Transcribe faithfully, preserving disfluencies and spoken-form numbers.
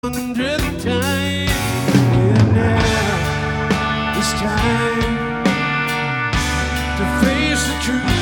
hundredth time, and now it's time to face the truth.